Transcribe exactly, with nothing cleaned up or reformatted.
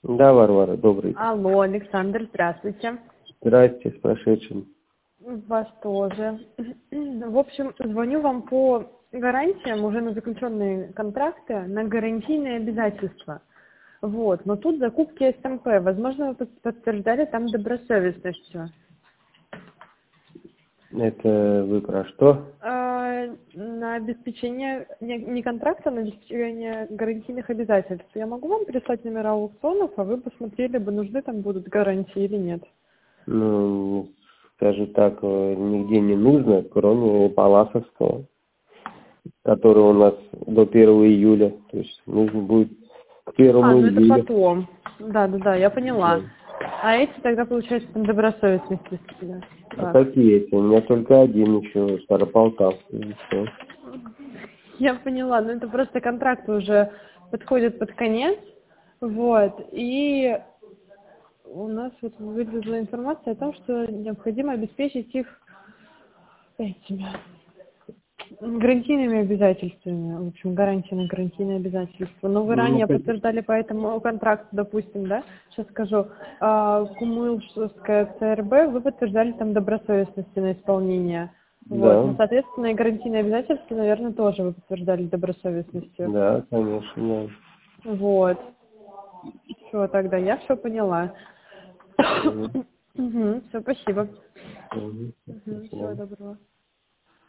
Да, Варвара, добрый. Алло, Александр, здравствуйте. Здрасте, с прошедшим. Вас тоже. В общем, звоню вам по гарантиям уже на заключенные контракты, на гарантийные обязательства. Вот, но тут закупки СМП. Возможно, вы под- подтверждали там добросовестностью. Это вы про что? А, на обеспечение не, не контракта, на обеспечение гарантийных обязательств. Я могу вам прислать номера аукционов, а вы посмотрели бы, нужны там будут гарантии или нет. Ну, скажем так, э, нигде не нужно, кроме Паласовского, который у нас до первого июля. То есть нужно будет к А, первому ну это июля. потом. Да, да, да, я Да. поняла. А эти тогда, получается, там добросовестности. Да. А Так. какие эти? У меня только один еще, Старополтавский. И всё. Я поняла, но это просто контракт уже подходит под конец. Вот. И у нас вот вылезла информация о том, что необходимо обеспечить их этими гарантийными обязательствами. В общем, гарантия на гарантийные обязательства. Но вы Ну, ранее как- подтверждали по этому контракту, допустим, да? Сейчас скажу. а, Кумыльская ЦРБ, вы подтверждали там добросовестности на исполнение. Вот. Ну, да, соответственно, и гарантийные обязательства, наверное, тоже вы подтверждали добросовестностью. да, конечно, Вот. Все, тогда я все поняла. да. Мгм. Все, спасибо. Мгм. Всего Спасибо. доброго.